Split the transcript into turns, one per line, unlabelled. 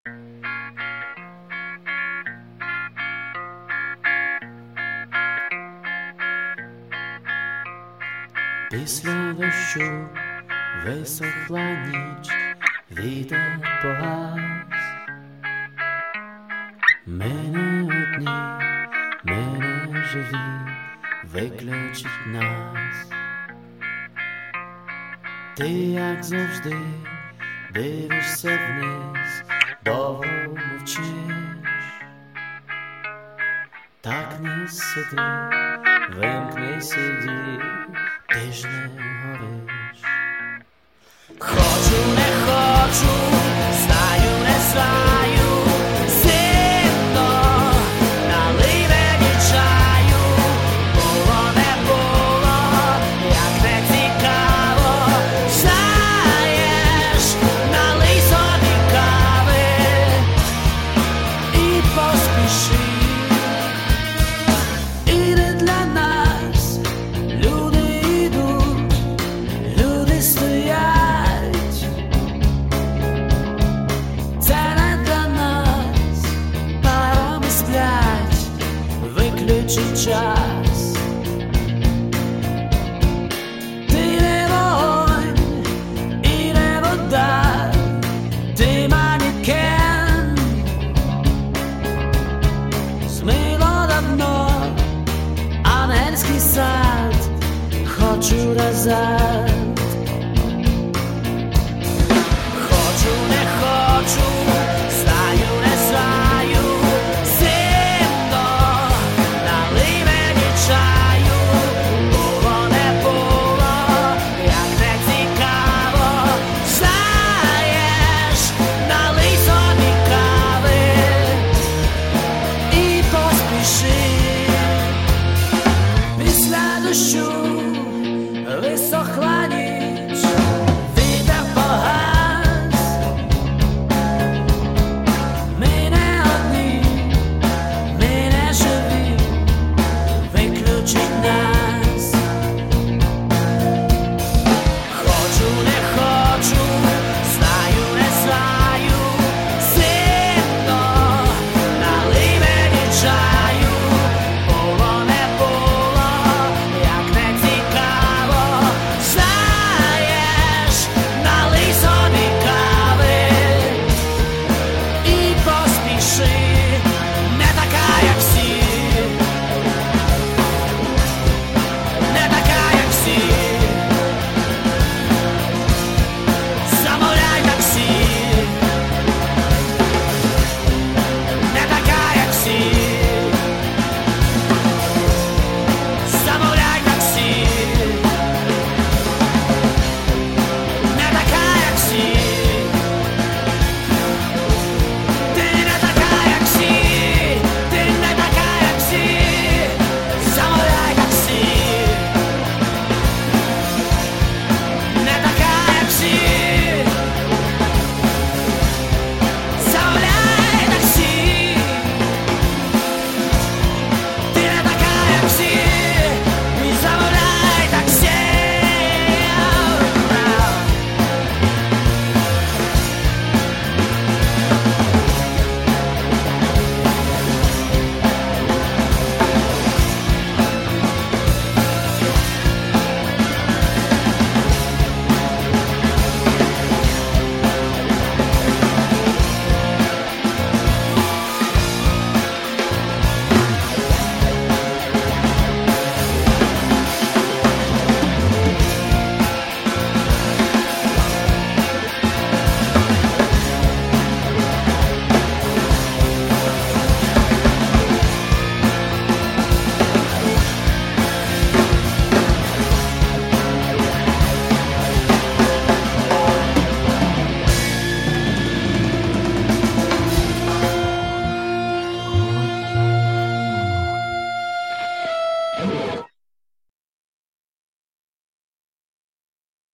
Після дощу висохла ніч, вітер погас. Ми не одні, ми не живі, виключить нас. Ти, як завжди, дивишся вниз, довго мовчиш. Так не сиди, вимкни CD, ти ж не гориш.
Хочу, не хочу, знаю, не знаю, зимно, налий мені чаю. Було, не було, як не цікаво, знаєш, налий собі кави і поспіши. Іде для нас, люди йдуть, люди стоять. Це не для нас, парами сплять, виключить час. Ти не вогонь і не вода, ти манікен. Змило давно ангельський сад, хочу назад.